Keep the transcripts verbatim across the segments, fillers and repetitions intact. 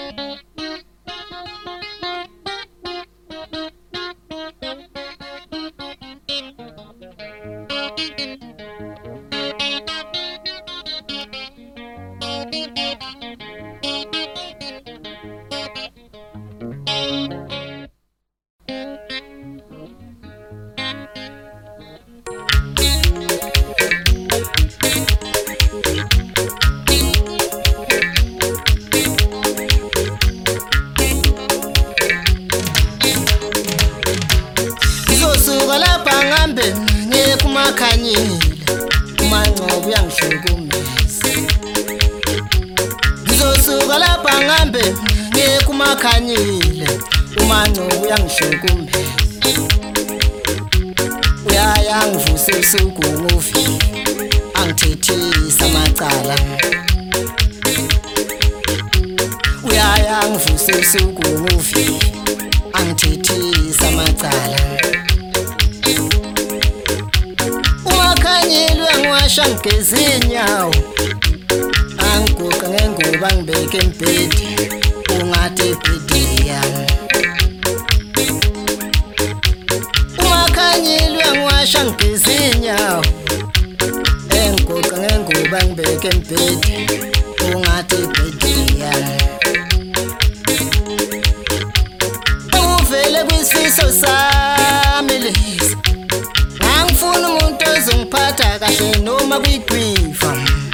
Khanyile umanqobo uyangishukumisa ngizosuka lapha ngihambe ngiye kumakhanyile umanqobo uyangishukumisa uyaya ngivuse usuku nguvile angithethisa amacala uyaya ngivuse usuku nguvile angithethisa amacala Ngiwasha ngigeza inyawo angiguqa ngengubo angibeke embhedi ungathi ebhedini yami Umakhanyile ngiwasha ngigeza inyawo angiguqa ngengubo angibeke embhedi ungathi ebhedini yami Uvele kwisiso sami lesi Angifuna umuntu ozongiphatha kahle noma kuyigqifa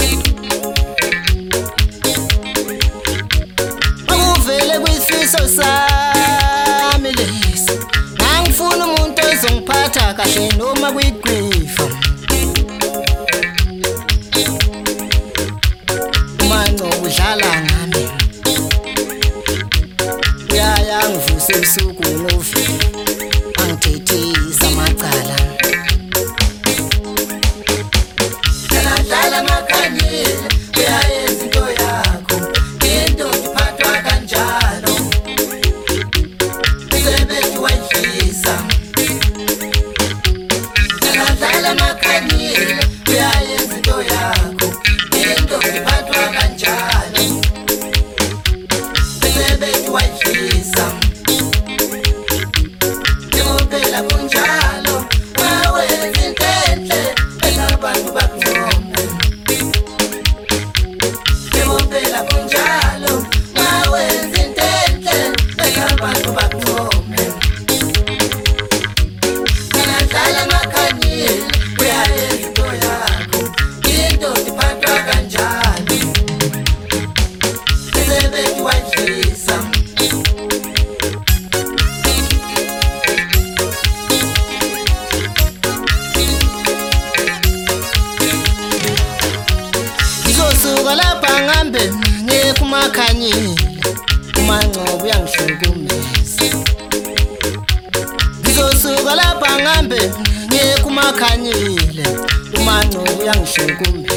Uvele kwisiso sami lesi Angifuna umuntu ozongiphatha kahle noma kuyigqifa Umanqobo udlala ngami Uyaya ngivuse usuku nguvile angithethisa amacala Ngizosuka lapha ngihambe ngiye kumakhanyile umanqobo uyangishukumisa Ngizosuka lapha ngihambe ngiye kumakhanyile umanqobo uyangishukumisa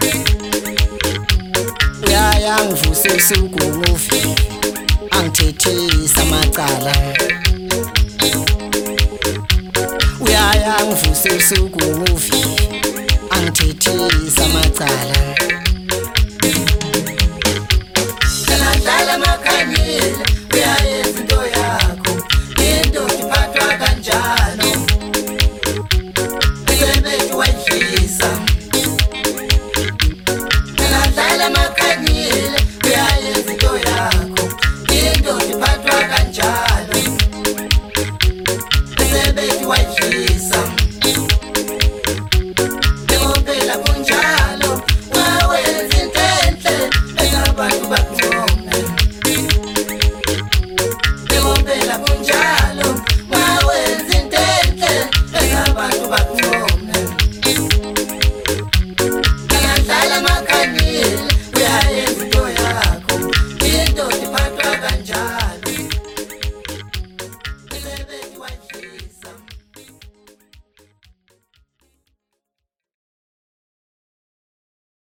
Uyaya ngivuse usuku nguvile angithethisa amacala Uyaya ngivuse usuku nguvile angithethisa amacala Dlala makhanyile uyayenza into yakho into iphathwa kanjalo Usebenzi wayidlisa Dlala makhanyile uyayenza into yakho into iphathwa kanjalo Usebenzi wayidlisa Phela kunjalo